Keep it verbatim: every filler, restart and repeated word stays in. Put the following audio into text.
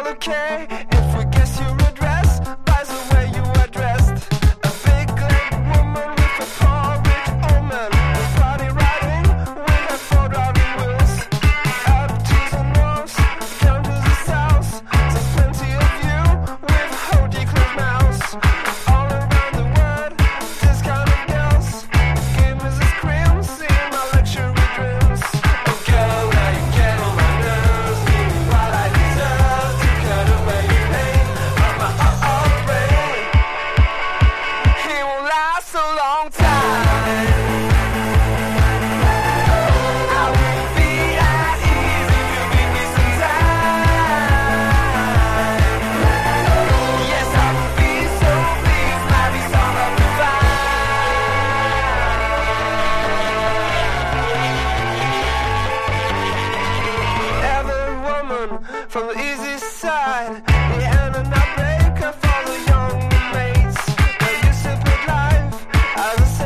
all okay if we guess your address by the way you are dressed. A big leg woman with a porridge omen, party riding with her four driving wheels. Up to the north, down to the south, there's plenty of you with holy close mouths. All around the world, this kind of girls give me the scream, sing my luxury dreams. Oh girl, now you get on my nerves, give me what I deserve to cut away your pain from my uh-oh brain. He won't last a long time. I won't be at ease if you give me some time. Yes, I will be so pleased, might be some of the Every woman from the easy side, the end of